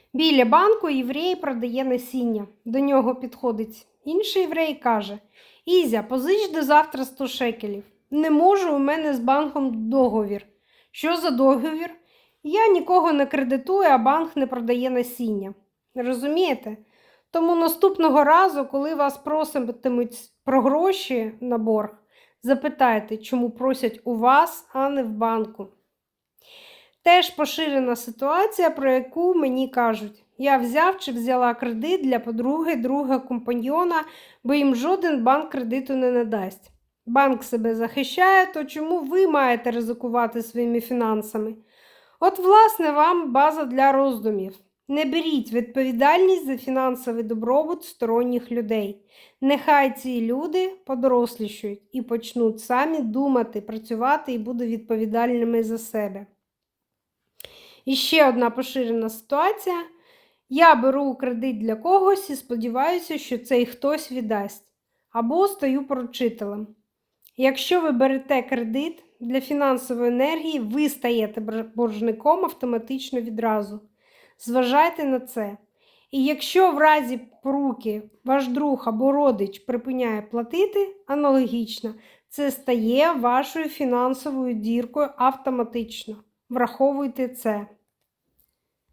Біля банку єврей продає насіння. До нього підходить інший єврей і каже: «Ізя, позич до завтра 100 шекелів. Не можу, у мене з банком договір». «Що за договір?» «Я нікого не кредитую, а банк не продає насіння». Розумієте? Тому наступного разу, коли вас проситимуть про гроші на борг, запитайте, чому просять у вас, а не в банку. Теж поширена ситуація, про яку мені кажуть. Я взяв чи взяла кредит для подруги, друга, компаньйона, бо їм жоден банк кредиту не надасть. Банк себе захищає, то чому ви маєте ризикувати своїми фінансами? От, власне, вам база для роздумів. Не беріть відповідальність за фінансовий добробут сторонніх людей. Нехай ці люди подорослішують і почнуть самі думати, працювати і будуть відповідальними за себе. І ще одна поширена ситуація. Я беру кредит для когось і сподіваюся, що цей хтось віддасть. Або стаю поручителем. Якщо ви берете кредит для фінансової енергії, ви стаєте боржником автоматично відразу. Зважайте на це. І якщо в разі поруки ваш друг або родич припиняє платити, аналогічно, це стає вашою фінансовою діркою автоматично. Враховуйте це.